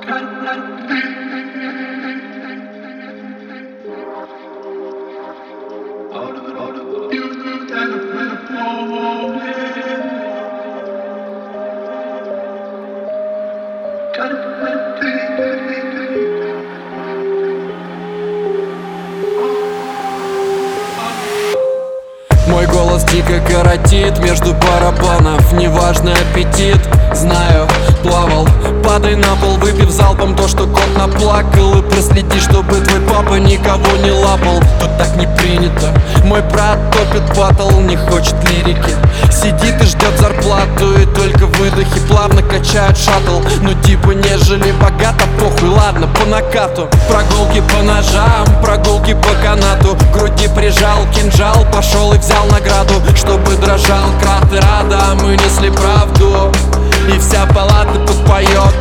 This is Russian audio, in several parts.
Мой голос дико коротит между барабанов. Неважный аппетит, знаю, плавал. Падай на пол, выпив залпом то, что кот наплакал. И проследи, чтобы твой папа никого не лапал. Тут так не принято. Мой брат топит батл, не хочет лирики. Сидит и ждет зарплату, и только выдохи плавно качают шаттл. Ну типа нежели богато, похуй, ладно, по накату. Прогулки по ножам, прогулки по канату. К груди прижал кинжал, пошел и взял награду. Чтобы дрожал кратер ада, а мы несли правду. И вся палата подпоет.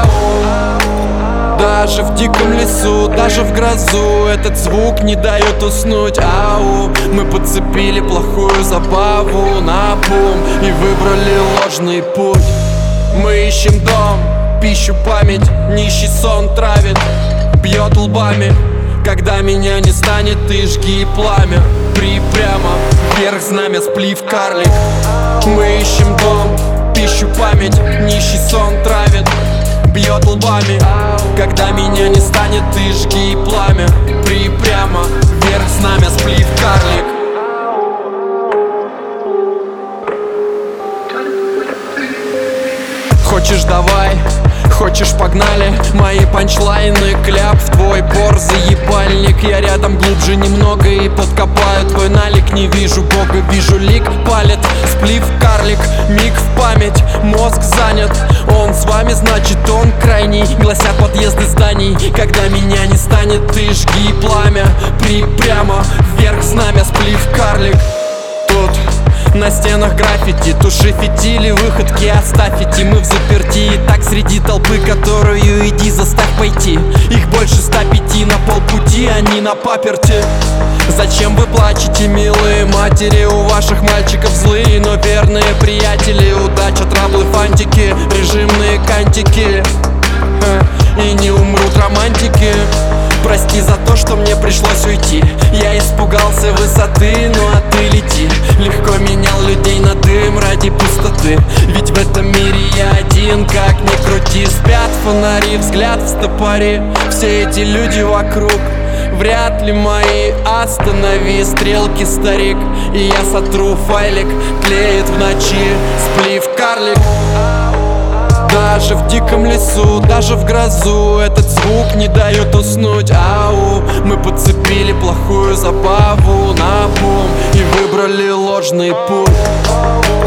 Даже в диком лесу, даже в грозу этот звук не дает уснуть. Ау, мы подцепили плохую забаву на бум и выбрали ложный путь. Мы ищем дом, пищу, память, нищий сон травит, бьет лбами. Когда меня не станет, ты жги пламя. Припрямо вверх знамя, сплив карлик. Мы ищем дом, пищу, память, нищий сон травит, бьет лбами. Когда меня не станет, ты жги пламя. Припрямо вверх знамя, сплив карлик. Хочешь, давай, хочешь, погнали. Мои панчлайны, кляп в твой борзый ебальник. Я рядом глубже немного и подкопаю твой налик. Не вижу бога, вижу лик, палит сплив карлик. Миг в память, мозг занят. Он с вами, значит он крайний, гласят подъезды зданий. Когда меня не станет, ты жги пламя. Припрямо вверх знамя, сплив карлик. Тут на стенах граффити, туши фитили, выходки оставь идти. Мы в заперти, и так среди толпы, которую иди заставь пойти. Их больше 105 на полпути, они на паперти. Зачем вы плачете, милые матери? У ваших мальчиков злые, но верные приятели. Удача, траблы, фантики, режимные кантики. И не умрут романтики. Прости за то, что мне пришлось уйти. Я испугался высоты, ну а ты лети. Легко менял людей на дым ради пустоты. Ведь в этом мире я один, как ни крути. Спят фонари, взгляд в стопоре. Все эти люди вокруг вряд ли мои. Останови стрелки, старик, и я сотру файлик. Тлеет в ночи сплив карлик. Даже в диком лесу, даже в грозу этот звук не дает уснуть. Ау, мы подцепили плохую забаву на бум и выбрали ложный путь.